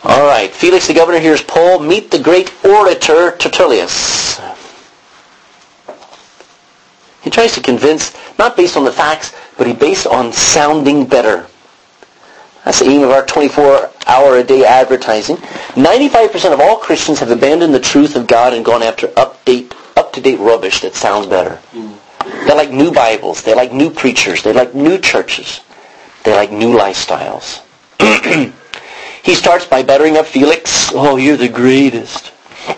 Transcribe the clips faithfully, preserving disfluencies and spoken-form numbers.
All right, Felix the governor hears Paul meet the great orator Tertullus. He tries to convince, not based on the facts, but he based on sounding better. That's the aim of our twenty-four hour a day advertising. ninety-five percent of all Christians have abandoned the truth of God and gone after update, up-to-date rubbish that sounds better. Mm. They like new Bibles. They like new preachers. They like new churches. They like new lifestyles. He starts by buttering up Felix. Oh, you're the greatest.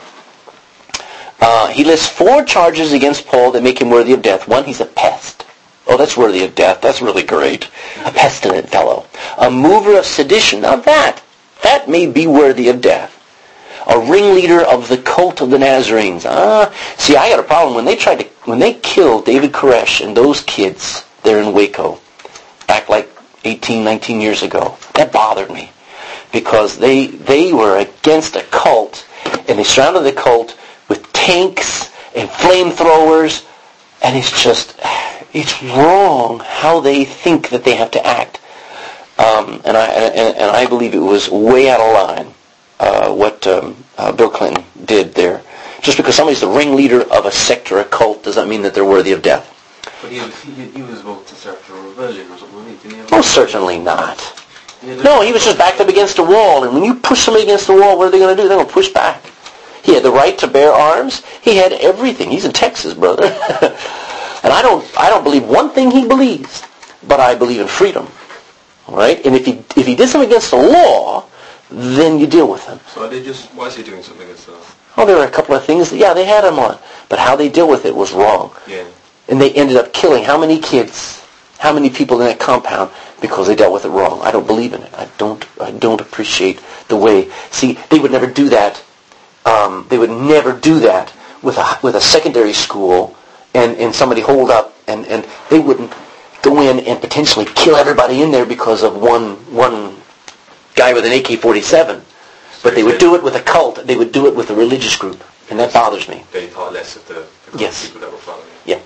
Uh, he lists four charges against Paul that make him worthy of death. One, he's a pest. Oh, that's worthy of death. That's really great. A pestilent fellow. A mover of sedition. Now that, that may be worthy of death. A ringleader of the cult of the Nazarenes. Ah, see, I got a problem. When they tried to, when they killed David Koresh and those kids there in Waco, back like eighteen, nineteen years ago, that bothered me. Because they they were against a cult, and they surrounded the cult with tanks and flamethrowers, and it's just, it's wrong how they think that they have to act. Um, and I and, and I believe it was way out of line uh, what um, uh, Bill Clinton did there. Just because somebody's the ringleader of a sect or a cult does not mean that they're worthy of death. But he was, he, he was about to serve for reversion or something, didn't he? Oh, certainly not. No, he was just backed up against a wall, and when you push somebody against the wall, what are they going to do? They're going to push back. He had the right to bear arms. He had everything. He's in Texas, brother. And I don't I don't believe one thing he believes, but I believe in freedom. All right? And if he if he did something against the law, then you deal with him. So are they just, why is he doing something against the law? Oh, there were a couple of things. Yeah, they had him on. But how they deal with it was wrong. Yeah. And they ended up killing how many kids, how many people in that compound because they dealt with it wrong. I don't believe in it. I don't I don't appreciate the way. See, they would never do that. Um, they would never do that with a with a secondary school and, and somebody hold up and, and they wouldn't go in and potentially kill everybody in there because of one one guy with an A K forty-seven. But they would do it with a cult. They would do it with a religious group. And that bothers me. They thought less of the, the yes. people that were following. Yeah.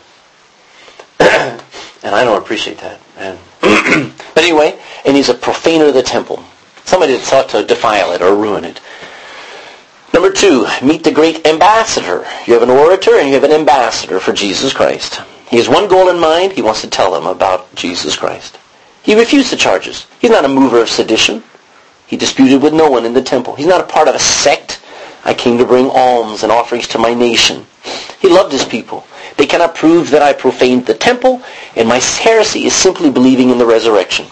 And I don't appreciate that. And but anyway, and he's a profaner of the temple. Somebody that sought to defile it or ruin it. Number two, meet the great ambassador. You have an orator and you have an ambassador for Jesus Christ. He has one goal in mind. He wants to tell them about Jesus Christ. He refused the charges. He's not a mover of sedition. He disputed with no one in the temple. He's not a part of a sect. I came to bring alms and offerings to my nation. He loved his people. They cannot prove that I profaned the temple, and my heresy is simply believing in the resurrection.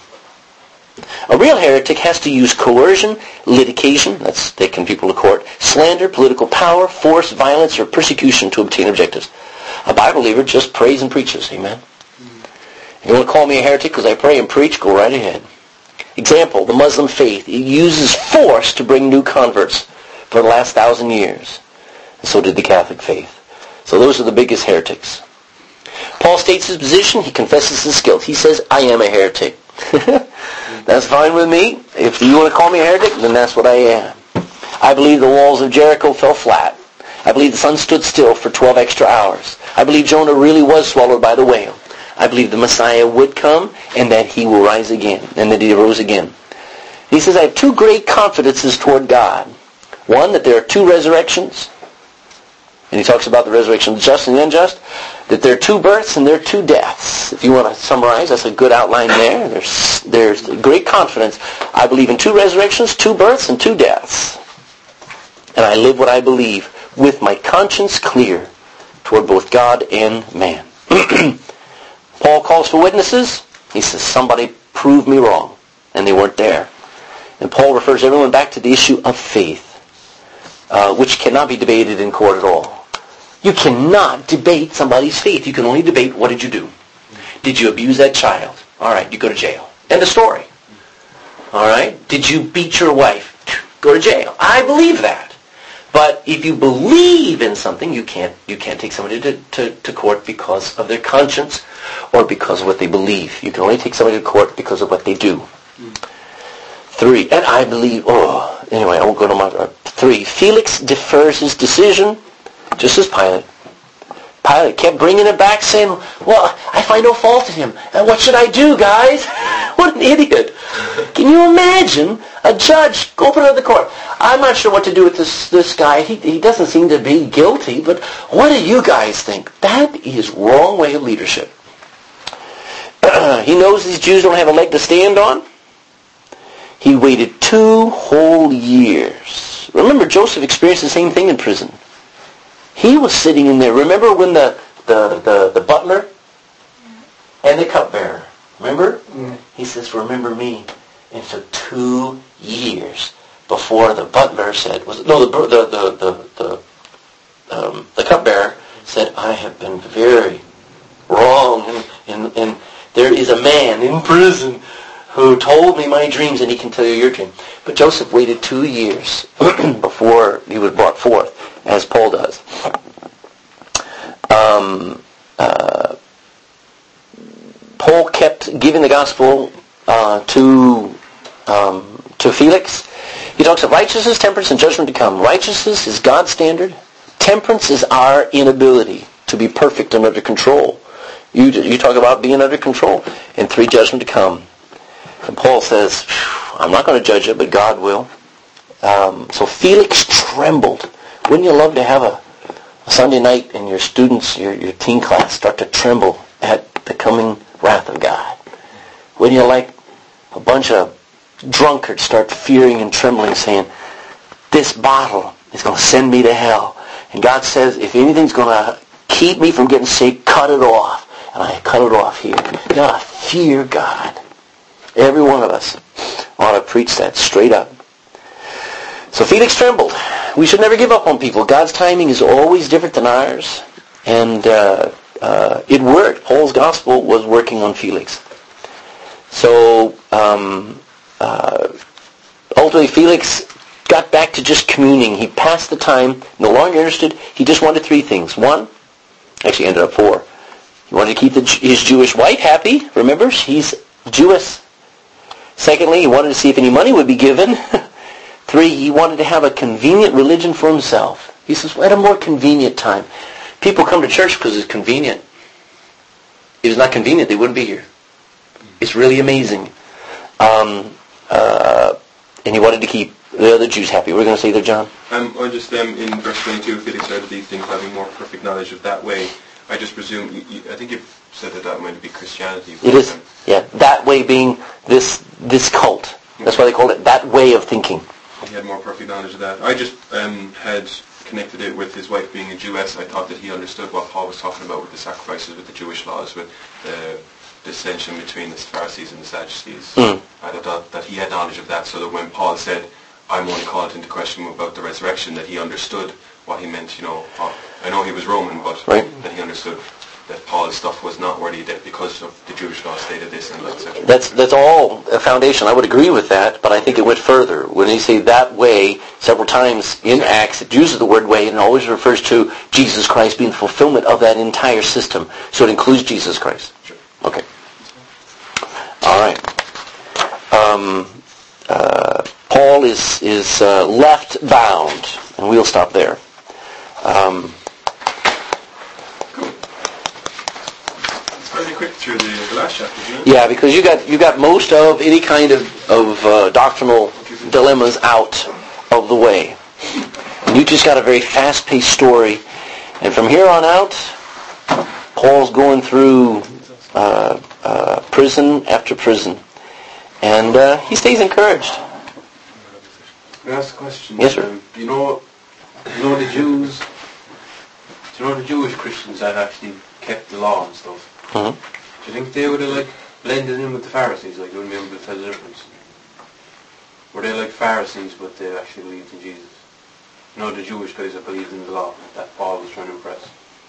A real heretic has to use coercion, litigation, that's taking people to court, slander, political power, force, violence, or persecution to obtain objectives. A Bible believer just prays and preaches. Amen? Mm-hmm. You want to call me a heretic because I pray and preach? Go right ahead. Example, the Muslim faith. It uses force to bring new converts for the last thousand years. And so did the Catholic faith. So those are the biggest heretics. Paul states his position. He confesses his guilt. He says, I am a heretic. That's fine with me. If you want to call me a heretic, then that's what I am. I believe the walls of Jericho fell flat. I believe the sun stood still for twelve extra hours. I believe Jonah really was swallowed by the whale. I believe the Messiah would come and that he will rise again, and that he rose again. He says, I have two great confidences toward God. One, that there are two resurrections. And he talks about the resurrection of the just and the unjust. That there are two births and there are two deaths. If you want to summarize, that's a good outline there. There's, there's great confidence. I believe in two resurrections, two births, and two deaths. And I live what I believe with my conscience clear toward both God and man. Paul calls for witnesses. He says, somebody proved me wrong. And they weren't there. And Paul refers everyone back to the issue of faith, uh, which cannot be debated in court at all. You cannot debate somebody's faith. You can only debate, what did you do? Did you abuse that child? All right, you go to jail. End of story. All right? Did you beat your wife? Go to jail. I believe that. But if you believe in something, you can't you can't take somebody to, to, to court because of their conscience or because of what they believe. You can only take somebody to court because of what they do. Mm. Three, and I believe, oh, anyway, I won't go to my, uh, three, Felix defers his decision, just as Pilate. Pilate kept bringing it back saying, well, I find no fault in him. And what should I do, guys? What an idiot. Can you imagine a judge go up into the court? I'm not sure what to do with this this guy. He, he doesn't seem to be guilty, but what do you guys think? That is wrong way of leadership. He knows these Jews don't have a leg to stand on. He waited two whole years. Remember, Joseph experienced the same thing in prison. He was sitting in there. Remember when the, the, the, the butler and the cupbearer, remember? Mm. He says, remember me. And it took two years before the butler said, was no, the the the the, the, um, the cupbearer said, I have been very wrong, and, and, and there is a man in prison who told me my dreams, and he can tell you your dream. But Joseph waited two years before he was brought forth, as Paul does. Um, uh, Paul kept giving the gospel uh, to um, to Felix. He talks of righteousness, temperance, and judgment to come. Righteousness is God's standard. Temperance is our inability to be perfect and under control. You you talk about being under control. And three, judgment to come. And Paul says, I'm not going to judge it, but God will. Um, so Felix trembled. Wouldn't you love to have a, a Sunday night and your students, your, your teen class, start to tremble at the coming wrath of God? Wouldn't you like a bunch of drunkards start fearing and trembling, saying, this bottle is going to send me to hell. And God says, if anything's going to keep me from getting saved, cut it off. And I cut it off here. You gotta fear God. Every one of us ought to preach that straight up. So Felix trembled. We should never give up on people. God's timing is always different than ours. And uh, uh, it worked. Paul's gospel was working on Felix. So um, uh, ultimately Felix got back to just communing. He passed the time, no longer interested. He just wanted three things. One, actually ended up four. He wanted to keep the, his Jewish wife happy. Remember, he's Jewish. Secondly, he wanted to see if any money would be given. Three, he wanted to have a convenient religion for himself. He says, well, at a more convenient time. People come to church because it's convenient. If it's not convenient, they wouldn't be here. It's really amazing. Um, uh, and he wanted to keep the other Jews happy. What are we going to say there, John? Um, I just, um, in verse twenty-two, Felix said these things, having more perfect knowledge of that way. I just presume, you, you, I think you've said that that might be Christianity. It is, yeah. That way being this this cult. That's why they called it that way of thinking. He had more perfect knowledge of that. I just um, had connected it with his wife being a Jewess. I thought that he understood what Paul was talking about with the sacrifices, with the Jewish laws, with the dissension between the Pharisees and the Sadducees. Mm. I thought that he had knowledge of that, so that when Paul said, I'm only called into question about the resurrection, that he understood what he meant, you know. I know he was Roman, but right. that he understood that Paul's stuff was not worthy of death because of the Jewish law stated this and et cetera. That's that's all a foundation. I would agree with that, but I think it went further. When he say that way several times in Acts, it uses the word way and always refers to Jesus Christ being the fulfillment of that entire system. So it includes Jesus Christ. Sure. Okay. All right. Um, uh, Paul is is uh, left bound, and we'll stop there. Um, Pretty quick through the, the last chapter, isn't it? Yeah, because you got you got most of any kind of of uh, doctrinal dilemmas out of the way, and you just got a very fast-paced story. And from here on out, Paul's going through uh, uh, prison after prison, and uh, he stays encouraged. Can I ask a question? Yes, sir. Um, you know, you know the Jews. Do you know the Jewish Christians that actually kept the law and stuff? Mm-hmm. Do you think they would have like blended in with the Pharisees, like they wouldn't be able to tell the difference? Were they like Pharisees, but they actually believed in Jesus? You know, the Jewish guys that believed in the law that Paul was trying to impress.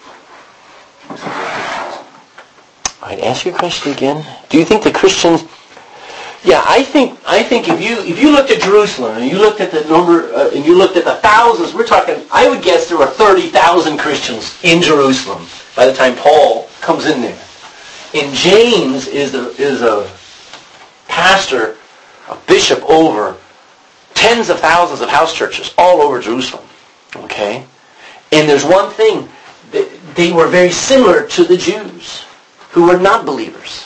All right, ask your question again. Do you think the Christians? Yeah, I think I think if you if you looked at Jerusalem and you looked at the number uh, and you looked at the thousands, we're talking. I would guess there were thirty thousand Christians in Jerusalem by the time Paul comes in there. And James is a is a pastor, a bishop over tens of thousands of house churches all over Jerusalem. Okay, and there's one thing: they were very similar to the Jews, who were not believers.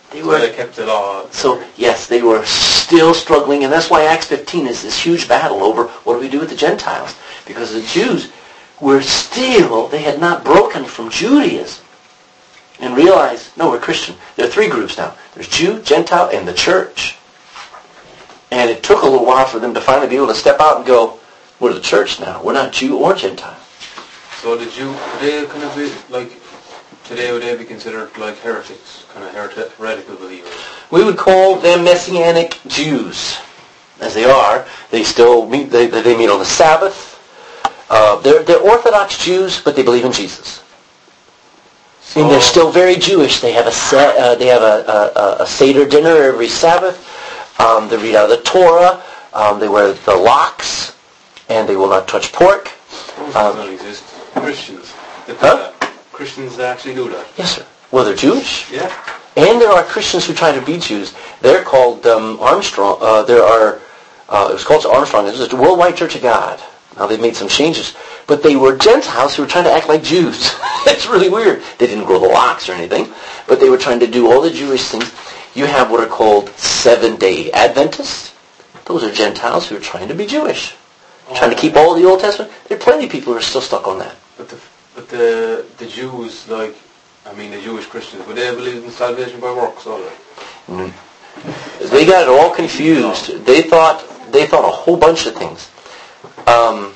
They So were they kept the law. so yes, they were still struggling, and that's why Acts fifteen is this huge battle over what do we do with the Gentiles, because the Jews were still, they had not broken from Judaism and realized, no, we're Christian. There are three groups now. There's Jew, Gentile, and the church. And it took a little while for them to finally be able to step out and go, we're the church now. We're not Jew or Gentile. So the Jew, would they kind of be like, today would they be considered like heretics, kind of hereti- heretical believers? We would call them Messianic Jews, as they are. They still meet, they, they meet on the Sabbath. Uh, they're, they're Orthodox Jews, but they believe in Jesus. So, And they're still very Jewish. They have a sa- uh, they have a, a, a Seder dinner every Sabbath. Um, they read out of the Torah. Um, they wear the locks, and they will not touch pork. Muslims Um, don't exist. Christians. They do Huh? that. Christians that actually do that. Yes, sir. Well, they're Jewish. Yeah. And there are Christians who try to be Jews. They're called um, Armstrong. Uh, there are, uh, it was called Armstrong. It was the Worldwide Church of God. Now they've made some changes. But they were Gentiles who were trying to act like Jews. It's really weird. They didn't grow the locks or anything. But they were trying to do all the Jewish things. You have what are called Seven-Day Adventists. Those are Gentiles who are trying to be Jewish. Trying to keep all the Old Testament. There are plenty of people who are still stuck on that. But the but the the Jews, like, I mean the Jewish Christians, would they believe in salvation by works all that? Mm. They got it all confused. They thought they thought a whole bunch of things. Um,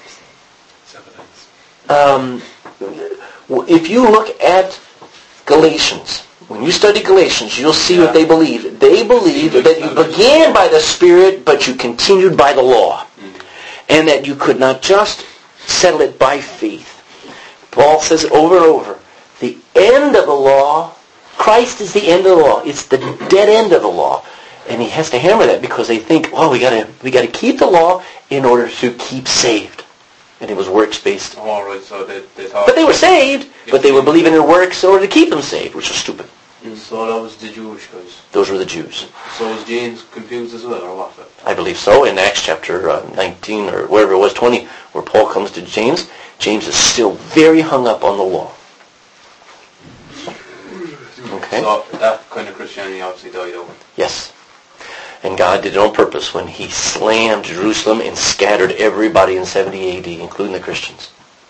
um, if you look at Galatians, when you study Galatians, you'll see Yeah. what they believe. They believe that you began by the Spirit, but you continued by the law. Mm-hmm. And that you could not just settle it by faith. Paul says it over and over. The end of the law, Christ is the end of the law. It's the dead end of the law. And he has to hammer that because they think, oh, we gotta we gotta keep the law in order to keep saved. And it was works based. All right, so they they thought. But they were saved, but they were believing in works in order to keep them saved, which is stupid. So that was the Jewish guys. Those were the Jews. So was James confused as well, or what? I believe so. In Acts chapter uh, nineteen or wherever it was, twenty, where Paul comes to James, James is still very hung up on the law. Okay? So that kind of Christianity obviously died out. Yes. And God did it on purpose when he slammed Jerusalem and scattered everybody in seventy A D, including the Christians.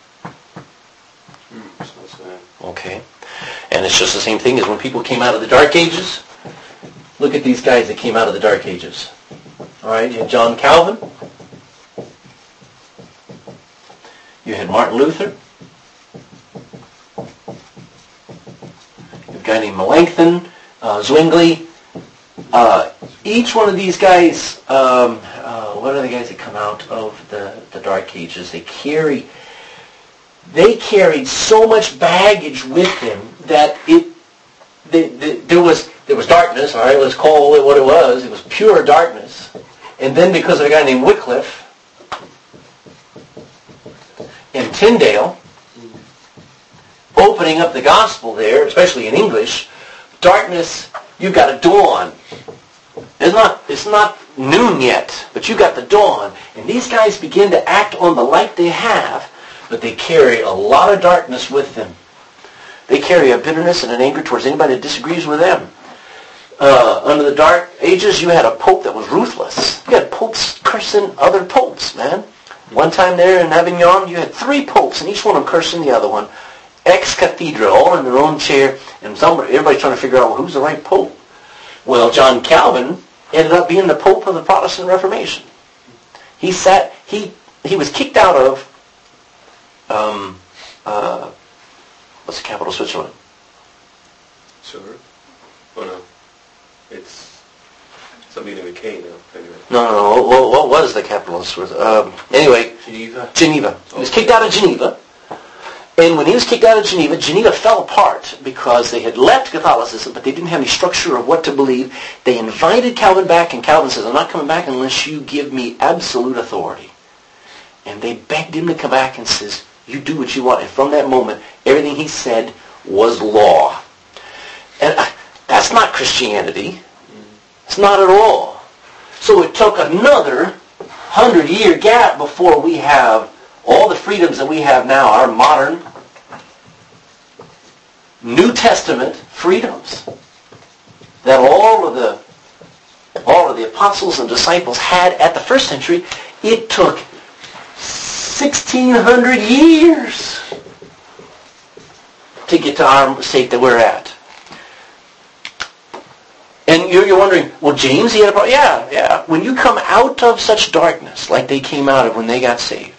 Hmm, so it's, uh, Okay? And it's just the same thing as when people came out of the Dark Ages. Look at these guys that came out of the Dark Ages. All right, you had John Calvin. You had Martin Luther. You have a guy named Melanchthon, uh, Zwingli. Uh, each one of these guys, um, uh, what are the guys that come out of the, the Dark Ages? They carry, they carried so much baggage with them that it, they, they, there was there was darkness. All right, let's call it what it was. It was pure darkness. And then because of a guy named Wycliffe and Tyndale opening up the gospel there, especially in English, darkness. You've got a dawn. It's not, it's not noon yet, but you've got the dawn. And these guys begin to act on the light they have, but they carry a lot of darkness with them. They carry a bitterness and an anger towards anybody that disagrees with them. Uh, under the Dark Ages, you had a pope that was ruthless. You had popes cursing other popes, man. One time there in Avignon, you had three popes, and each one of them cursing the other one. Ex cathedra, all in their own chair, and somebody, everybody's trying to figure out, well, who's the right pope? Well, John Calvin ended up being the pope of the Protestant Reformation. He sat, he he was kicked out of, um, uh, what's the capital of Switzerland? Sure. Oh no, it's something with K now. Anyway. No, no, no. What, what was the capital of Switzerland? Um, anyway, Geneva. Geneva. He was kicked out of Geneva. And when he was kicked out of Geneva, Geneva fell apart because they had left Catholicism, but they didn't have any structure of what to believe. They invited Calvin back, and Calvin says, I'm not coming back unless you give me absolute authority. And they begged him to come back and says, you do what you want. And from that moment, everything he said was law. And that's not Christianity. It's not at all. So it took another hundred-year gap before we have all the freedoms that we have now, our modern New Testament freedoms. that all of the all of the apostles and disciples had at the first century, it took sixteen hundred years to get to our state that we're at. And you're, you're wondering, well, James, he had a problem. Yeah, yeah. When you come out of such darkness, like they came out of when they got saved,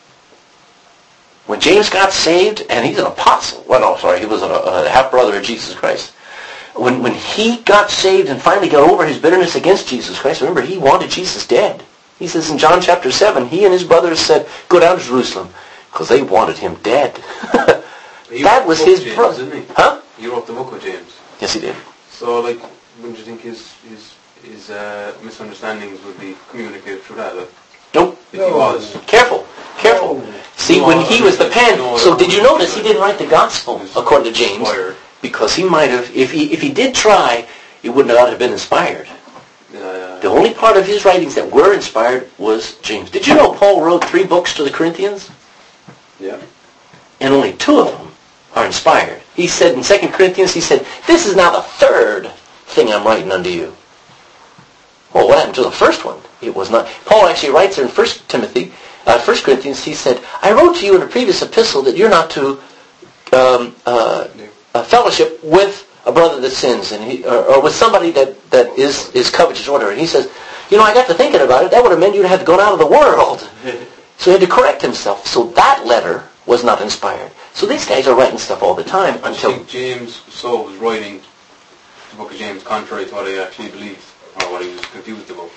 when James got saved, and he's an apostle. Well, no, sorry, he was a, a half-brother of Jesus Christ. When, when he got saved and finally got over his bitterness against Jesus Christ, remember, he wanted Jesus dead. He says in John chapter seven, he and his brothers said, go down to Jerusalem, because they wanted him dead. That was his brother. Didn't he? Huh? He wrote the book of James. Yes, he did. So, like, wouldn't you think his his his uh, misunderstandings would be communicated through that? Like, Nope. if he was. Careful. Careful. No. See, No, when he was the pen, no, so no, did you no, notice he no. didn't write the gospel, according to James? Inspired. Because he might have, if he if he did try, it would not have been inspired. Yeah, yeah. The only part of his writings that were inspired was James. Did you know Paul wrote three books to the Corinthians? Yeah. And only two of them are inspired. He said in Second Corinthians, he said, this is now the third thing I'm writing unto you. Well, what happened to the first one? It was not. Paul actually writes there in First Timothy, uh, First Corinthians, he said, I wrote to you in a previous epistle that you're not to um, uh, uh, fellowship with a brother that sins, and he, or, or with somebody that, that is, is covetous or whatever. And he says, you know, I got to thinking about it. That would have meant you'd have gone out of the world. So he had to correct himself. So that letter was not inspired. So these guys are writing stuff all the time I until... think James so was writing the book of James contrary to what he actually believed, or what he was confused about.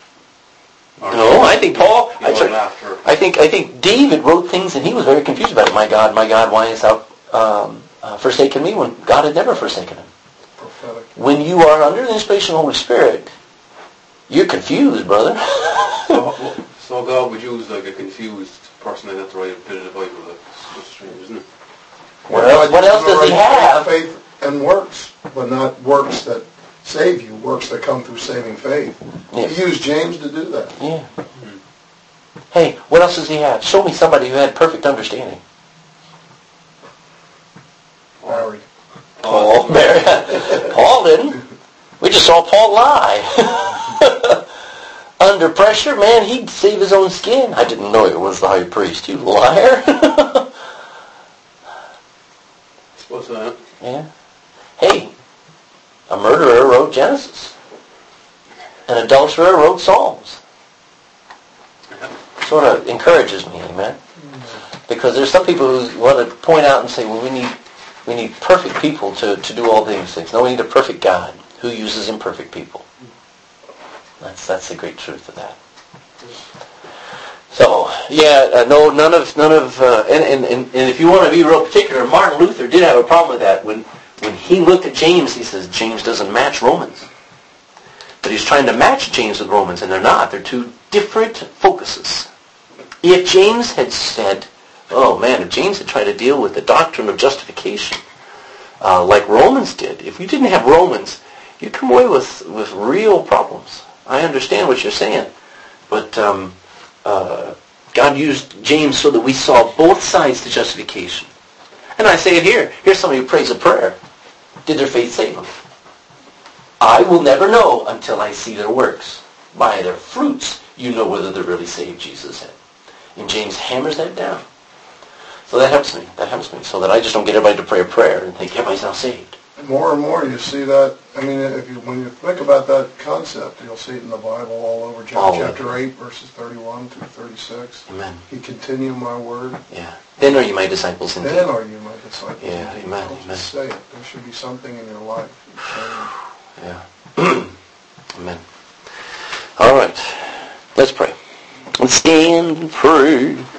Or No, I think Paul... He I, wrote sorry, after. I think I think David wrote things and he was very confused about it. My God, my God, why hast thou um, uh, forsaken me when God had never forsaken him? Prophetic. When you are under the inspiration of the Holy Spirit, you're confused, brother. so, so God would use like a confused person like that to write a bit of the Bible. Like, it's just strange, isn't it? What else, what else does he have? Faith and works, but not works that save you, works that come through saving faith. Yeah. He used James to do that. Yeah. Hey, what else does he have? Show me somebody who had perfect understanding. Mary. Paul. Paul didn't. We just saw Paul lie. Under pressure, man, he'd save his own skin. I didn't know it was the high priest. You liar. Suppose that. Yeah. Hey, a murderer wrote Genesis. An adulterer wrote Psalms. Sort of encourages me, amen? Because there's some people who want to point out and say, well, we need we need perfect people to, to do all these things. No, we need a perfect God who uses imperfect people. That's that's the great truth of that. So, yeah, uh, no, none of, none of, uh, and, and, and, and if you want to be real particular, Martin Luther did have a problem with that. When, when he looked at James, he says, James doesn't match Romans. But he's trying to match James with Romans, and they're not. They're two different focuses. If James had said, oh man, if James had tried to deal with the doctrine of justification, uh, like Romans did, if you didn't have Romans, you'd come away with, with real problems. I understand what you're saying, but um, uh, God used James so that we saw both sides to justification. And I say it here. Here's somebody who prays a prayer. Did their faith save them? I will never know until I see their works. By their fruits, you know whether they're really saved, Jesus said. And James hammers that down. So that helps me. That helps me. So that I just don't get everybody to pray a prayer and think everybody's now saved. More and more you see that. I mean, if you, when you think about that concept, you'll see it in the Bible all over. John All chapter over. eight, verses thirty-one through thirty-six. Amen. He continue my word. Yeah. Then are you my disciples indeed. Then are you my disciples. Yeah, indeed. amen, Don't amen. just say it. There should be something in your life. Yeah. Amen. All right. Let's pray. Let's stand and pray.